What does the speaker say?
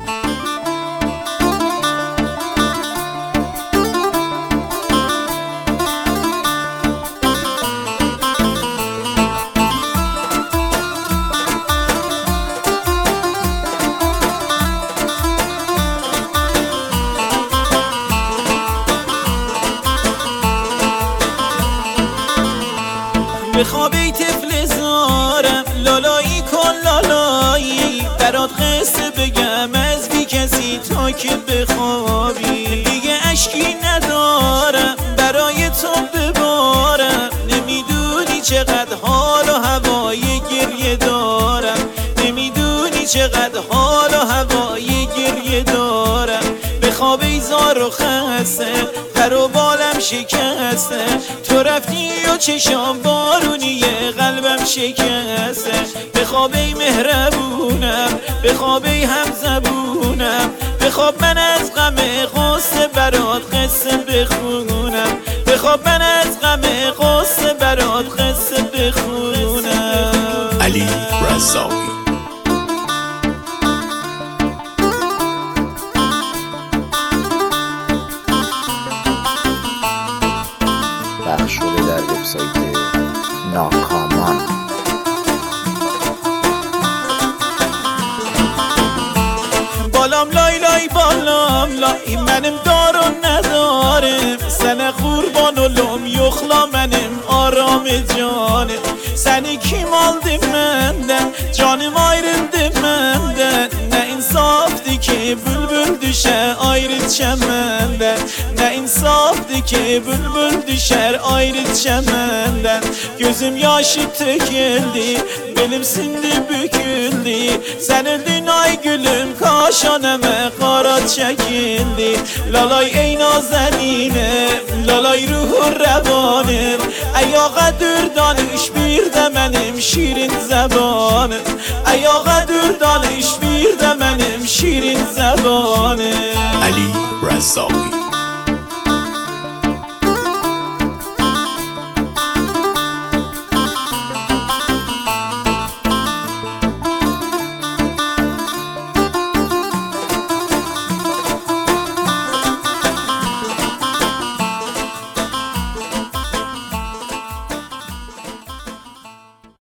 بخواب ای طفل زارم لالایی کن لالایی، برات قصه بگم از بی کسی تا که بخوابی. دیگه اشکی ندارم برای تو ببارم، نمیدونی چقدر حال و هوای گریه دارم، نمیدونی چقدر حال و هوای گریه دارم. بخواب ای زار و خسته پر و بالم شکسته، تو رفتی و چشام بارونیه قلبم شکسته. بخواب ای مهربونم، بخواب ای همزبونم، بخواب من از غم غصه برات قصه بخونم، بخواب من از غم غصه برات قصه بخونم. علی رزاقی. پخش شده در وبسایت ناکامان. بالام لای لای بالام لای، منم دار و ندارم، سن قربان و لوم یخلا منم آرام جانم. سنی کی مالدی مندن جانم ayrıldı menden، ne insafdı ki bülbül düşer ayrı çemenden، ne insafdı ki bülbül düşer ayrı çemenden. Gözüm yaşı töküldü, belim sindi büküldü, sen öldün ay gülüm kaşaneme kara çekildi. Lalay ey nazeninem, lalay ruhu revanım, ayağa dur danış bir de benim şirin zebanım, ayağa dur danış bir de benim şirin zebanım. علی رزاقی.